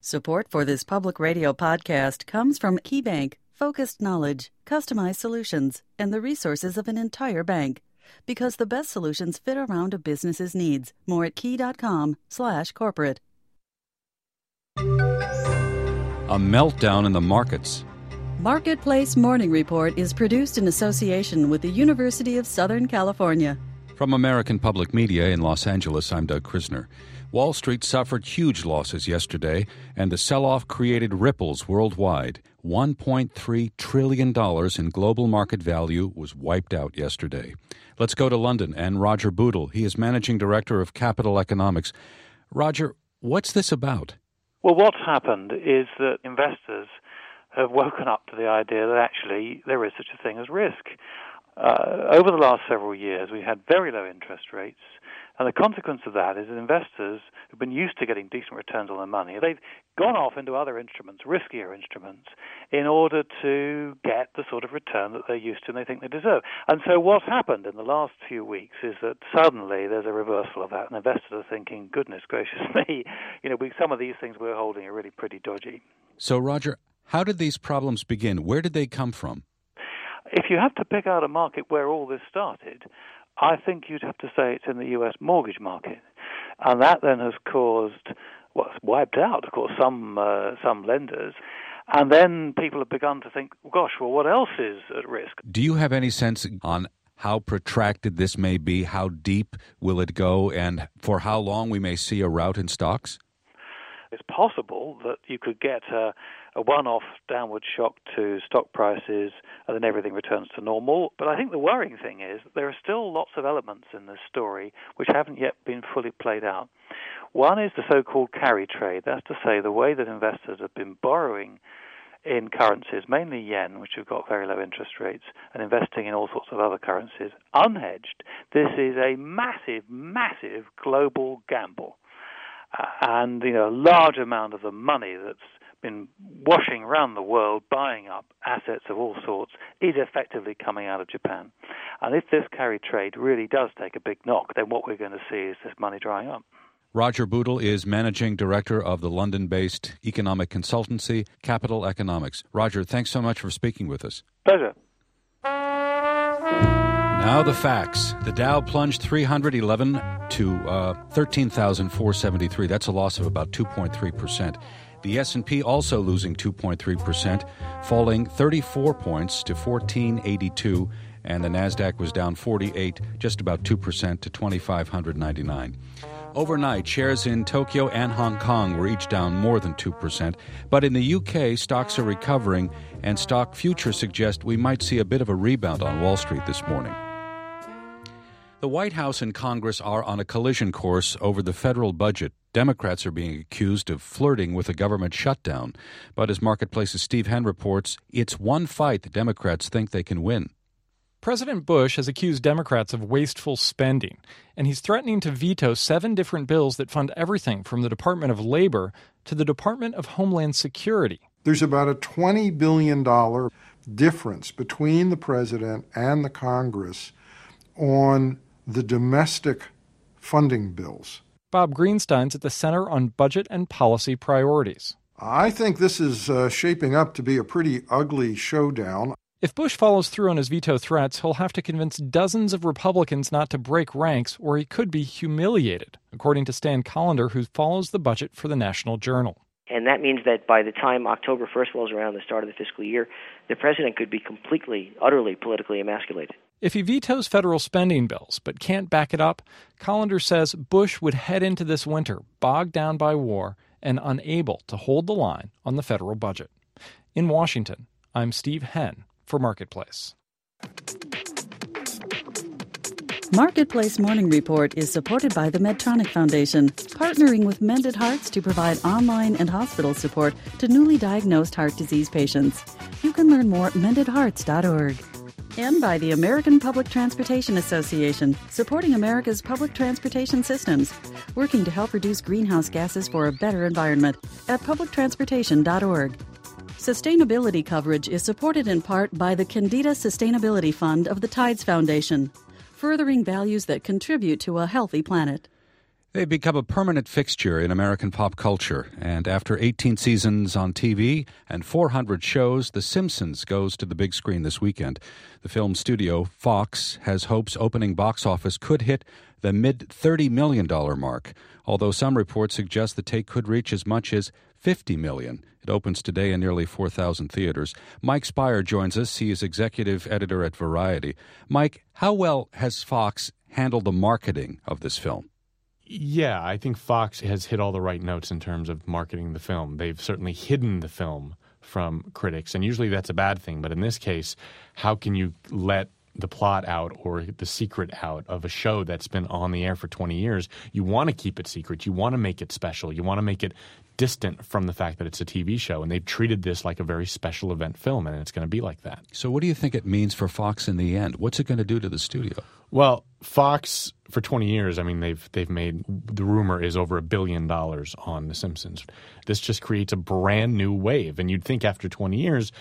Support for this public radio podcast comes from KeyBank, focused knowledge, customized solutions, and the resources of an entire bank. Because the best solutions fit around a business's needs. More at key.com/corporate. A meltdown in the markets. Marketplace Morning Report is produced in association with the University of Southern California. From American Public Media in Los Angeles, I'm Doug Krisner. Wall Street suffered huge losses yesterday, and the sell-off created ripples worldwide. $1.3 trillion in global market value was wiped out yesterday. Let's go to London and Roger Bootle. He is Managing Director of Capital Economics. Roger, what's this about? Well, what's happened is that investors have woken up to the idea that actually there is such a thing as risk. Over the last several years, we had very low interest rates, and the consequence of that is that investors who've been used to getting decent returns on their money, they've gone off into other instruments, riskier instruments, in order to get the sort of return that they're used to and they think they deserve. And so what's happened in the last few weeks is that suddenly there's a reversal of that, and investors are thinking, goodness gracious me, some of these things we're holding are really pretty dodgy. So, Roger, how did these problems begin? Where did they come from? If you have to pick out a market where all this started, I think you'd have to say it's in the U.S. mortgage market. And that then has caused, it's wiped out, of course, some lenders. And then people have begun to think, gosh, well, what else is at risk? Do you have any sense on how protracted this may be? How deep will it go? And for how long we may see a rout in stocks? It's possible that you could get a one-off downward shock to stock prices and then everything returns to normal. But I think the worrying thing is there are still lots of elements in this story which haven't yet been fully played out. One is the so-called carry trade. That's to say the way that investors have been borrowing in currencies, mainly yen, which have got very low interest rates, and investing in all sorts of other currencies, unhedged. This is a massive, massive global gamble. And a large amount of the money that's been washing around the world, buying up assets of all sorts, is effectively coming out of Japan. And if this carry trade really does take a big knock, then what we're going to see is this money drying up. Roger Bootle is Managing Director of the London-based economic consultancy, Capital Economics. Roger, thanks so much for speaking with us. Pleasure. Now the facts. The Dow plunged 311 to 13,473. That's a loss of about 2.3%. The S&P also losing 2.3%, falling 34 points to 1482, and the Nasdaq was down 48, just about 2% to 2,599. Overnight, shares in Tokyo and Hong Kong were each down more than 2%, but in the UK, stocks are recovering, and stock futures suggest we might see a bit of a rebound on Wall Street this morning. The White House and Congress are on a collision course over the federal budget. Democrats are being accused of flirting with a government shutdown. But as Marketplace's Steve Henn reports, it's one fight the Democrats think they can win. President Bush has accused Democrats of wasteful spending, and he's threatening to veto 7 different bills that fund everything from the Department of Labor to the Department of Homeland Security. There's about a $20 billion difference between the president and the Congress on the domestic funding bills. Bob Greenstein's at the Center on Budget and Policy Priorities. I think this is shaping up to be a pretty ugly showdown. If Bush follows through on his veto threats, he'll have to convince dozens of Republicans not to break ranks, or he could be humiliated, according to Stan Collender, who follows the budget for the National Journal. And that means that by the time October 1st rolls around, the start of the fiscal year, the president could be completely, utterly politically emasculated. If he vetoes federal spending bills but can't back it up, Collender says Bush would head into this winter bogged down by war and unable to hold the line on the federal budget. In Washington, I'm Steve Henn for Marketplace. Marketplace Morning Report is supported by the Medtronic Foundation, partnering with Mended Hearts to provide online and hospital support to newly diagnosed heart disease patients. You can learn more at mendedhearts.org. And by the American Public Transportation Association, supporting America's public transportation systems, working to help reduce greenhouse gases for a better environment at publictransportation.org. Sustainability coverage is supported in part by the Candida Sustainability Fund of the Tides Foundation, furthering values that contribute to a healthy planet. They've become a permanent fixture in American pop culture. And after 18 seasons on TV and 400 shows, The Simpsons goes to the big screen this weekend. The film studio, Fox, has hopes opening box office could hit the mid-$30 million mark, although some reports suggest the take could reach as much as $50 million. It opens today in nearly 4,000 theaters. Mike Spire joins us. He is executive editor at Variety. Mike, how well has Fox handled the marketing of this film? Yeah, I think Fox has hit all the right notes in terms of marketing the film. They've certainly hidden the film from critics, and usually that's a bad thing. But in this case, how can you let the plot out or the secret out of a show that's been on the air for 20 years? You want to keep it secret. You want to make it special. You want to make it distant from the fact that it's a TV show. And they've treated this like a very special event film, and it's going to be like that. So what do you think it means for Fox in the end? What's it going to do to the studio? Well, Fox, for 20 years, I mean, they've made, the rumor is over $1 billion on The Simpsons. This just creates a brand new wave. And you'd think after 20 years,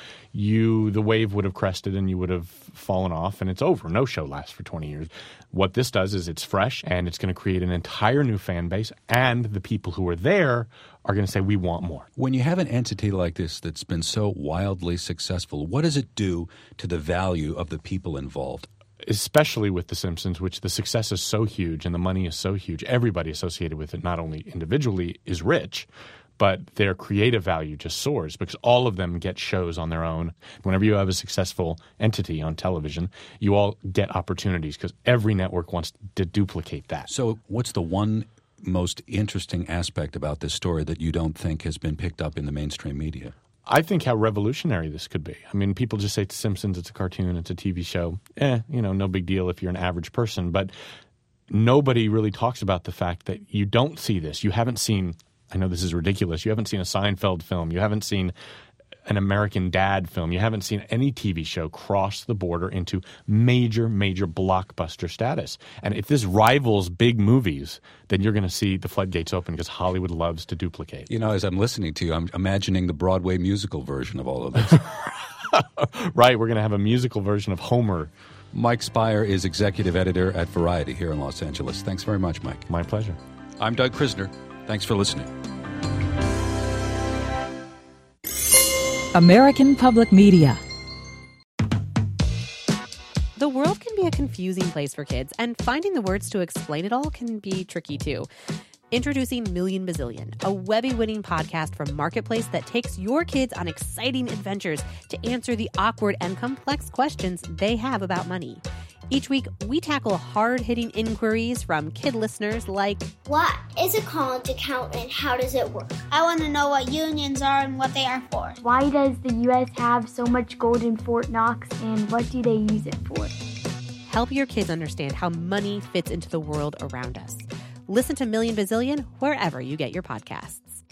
the wave would have crested and you would have fallen off, and it's over. No show lasts for 20 years. What this does is it's fresh, and it's going to create an entire new fan base, and the people who are there are going to say, we want more. When you have an entity like this that's been so wildly successful, what does it do to the value of the people involved? Especially with The Simpsons, which the success is so huge and the money is so huge, everybody associated with it, not only individually, is rich, but their creative value just soars because all of them get shows on their own. Whenever you have a successful entity on television, you all get opportunities because every network wants to duplicate that. So what's the one most interesting aspect about this story that you don't think has been picked up in the mainstream media? I think how revolutionary this could be. I mean, people just say it's Simpsons, it's a cartoon, it's a TV show. No big deal if you're an average person. But nobody really talks about the fact that you don't see this. You haven't seen, I know this is ridiculous, you haven't seen a Seinfeld film. You haven't seen an American Dad film. You haven't seen any TV show cross the border into major, major blockbuster status. And if this rivals big movies, then you're going to see the floodgates open because Hollywood loves to duplicate. You know, as I'm listening to you, I'm imagining the Broadway musical version of all of this. Right. We're going to have a musical version of Homer. Mike Spire is executive editor at Variety here in Los Angeles. Thanks very much, Mike. My pleasure. I'm Doug Krisner. Thanks for listening. American Public Media. The world can be a confusing place for kids, and finding the words to explain it all can be tricky too. Introducing Million Bazillion, a Webby-winning podcast from Marketplace that takes your kids on exciting adventures to answer the awkward and complex questions they have about money. Each week, we tackle hard-hitting inquiries from kid listeners like, what is a college account and how does it work? I want to know what unions are and what they are for. Why does the U.S. have so much gold in Fort Knox and what do they use it for? Help your kids understand how money fits into the world around us. Listen to Million Bazillion wherever you get your podcasts.